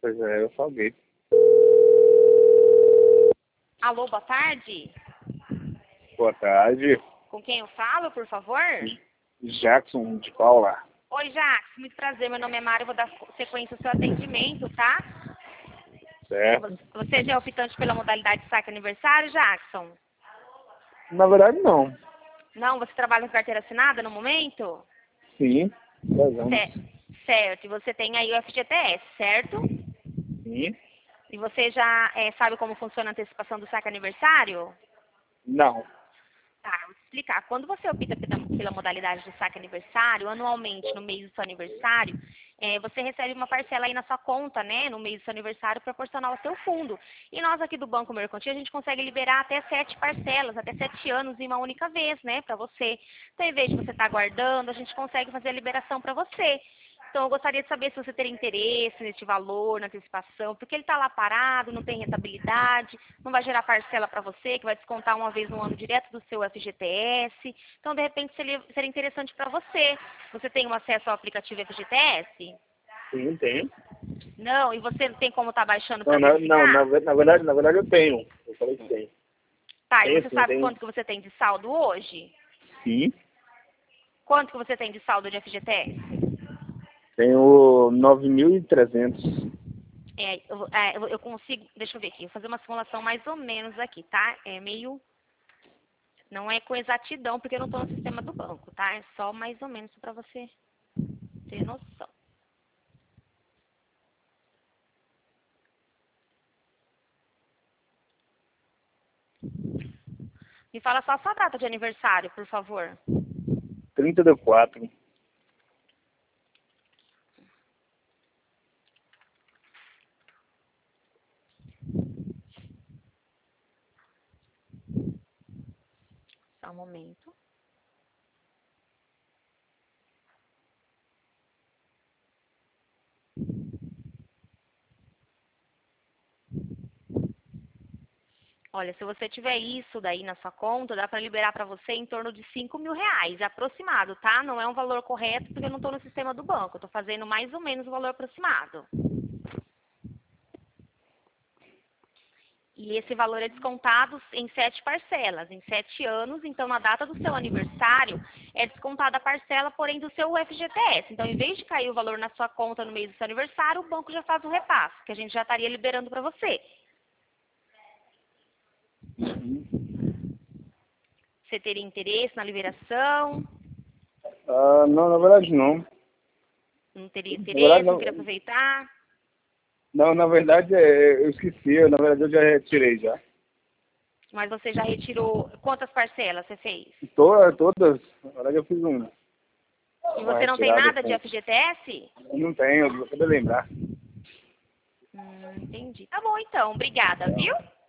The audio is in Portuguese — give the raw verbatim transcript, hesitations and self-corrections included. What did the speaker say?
Pois é, eu salguei. Alô, boa tarde. Boa tarde. Com quem eu falo, por favor? Jackson de Paula. Oi, Jax. Muito prazer. Meu nome é Mário. Eu vou dar sequência ao seu atendimento, tá? Certo. Você já é optante pela modalidade saque aniversário, Jackson? Na verdade, não. Não? Você trabalha com carteira assinada no momento? Sim. dez anos. Cer- Certo. E você tem aí o F G T S, certo? Sim. E você já é, sabe como funciona a antecipação do saque aniversário? Não. Tá, vou te explicar. Quando você opta pela, pela modalidade do saque aniversário, anualmente, no mês do seu aniversário, é, você recebe uma parcela aí na sua conta, né, no mês do seu aniversário, proporcional ao seu fundo. E nós aqui do Banco Mercantil, a gente consegue liberar até sete parcelas, até sete anos em uma única vez, né, para você. Então, em vez de você estar guardando, a gente consegue fazer a liberação para você. Então, eu gostaria de saber se você teria interesse nesse valor, na antecipação, porque ele está lá parado, não tem rentabilidade, não vai gerar parcela para você, que vai descontar uma vez no ano direto do seu F G T S. Então, de repente, seria, seria interessante para você. Você tem um acesso ao aplicativo F G T S? Sim, tenho. Não? E você não tem como estar baixando Não, para na, não verificar? na, ve- na verdade, na verdade eu tenho. Eu falei que tenho. Tá, e Tenho você sim, sabe tenho. quanto que você tem de saldo hoje? Sim. Quanto que você tem de saldo de F G T S? Tenho nove mil e trezentos. É, eu, é, eu eu consigo, deixa eu ver aqui, vou fazer uma simulação mais ou menos aqui, tá? É meio, não é com exatidão, porque eu não estou no sistema do banco, tá? É só mais ou menos para você ter noção. Me fala só a sua data de aniversário, por favor. trinta do quatro. Só um momento. Olha, se você tiver isso daí na sua conta, dá para liberar para você em torno de cinco mil reais, é aproximado, tá? Não é um valor correto, porque eu não estou no sistema do banco. Eu estou fazendo mais ou menos o valor aproximado. E esse valor é descontado em sete parcelas, em sete anos. Então, na data do seu aniversário, é descontada a parcela, porém, do seu F G T S. Então, em vez de cair o valor na sua conta no mês do seu aniversário, o banco já faz o repasse, que a gente já estaria liberando para você. Você teria interesse na liberação? Ah, não, na verdade não. Não teria Na verdade, interesse? Não não, queria aproveitar? não, na verdade é, eu esqueci. Eu, na verdade eu já retirei já. Mas você já retirou... Quantas parcelas você fez? Todas, todas. Na verdade eu fiz uma. E Uma você não tem retirada nada de assim. F G T S? Eu não tenho, eu vou poder lembrar. Hum, entendi. Tá bom, então. Obrigada, viu?